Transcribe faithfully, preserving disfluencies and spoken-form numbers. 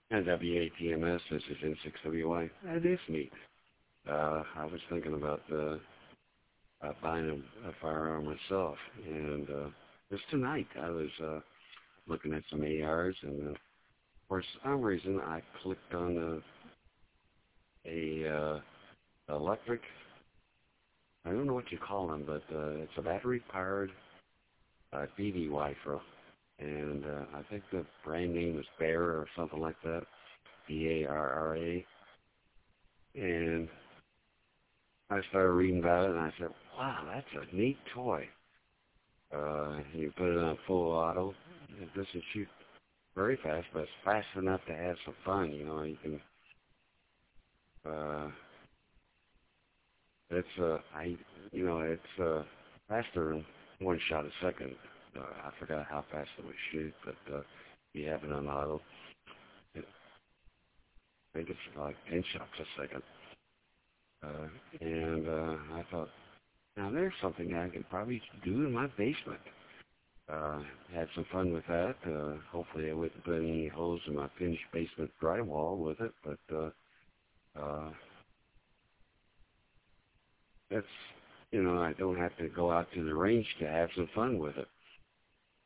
And W A T M S, this is N six W Y. That is neat. Uh, I was thinking about uh, uh, buying a, a firearm myself, and uh, just tonight I was uh, looking at some A Rs, and uh, for some reason I clicked on a, a uh, electric, I don't know what you call them, but uh, it's a battery-powered uh, B B rifle, and uh, I think the brand name is Bear or something like that, B A R R A, and I started reading about it, and I said, wow, that's a neat toy. Uh, you put it on full auto. It doesn't shoot very fast, but it's fast enough to have some fun. You know, you can. Uh, it's uh, I, you know, it's uh, faster than one shot a second. Uh, I forgot how fast it would shoot, but uh, you have it on auto. It, I think it's like ten shots a second. Uh, and uh, I thought, now there's something I can probably do in my basement. Uh, had some fun with that. Uh, hopefully I wouldn't put any holes in my finished basement drywall with it, but uh, uh, that's, you know, I don't have to go out to the range to have some fun with it.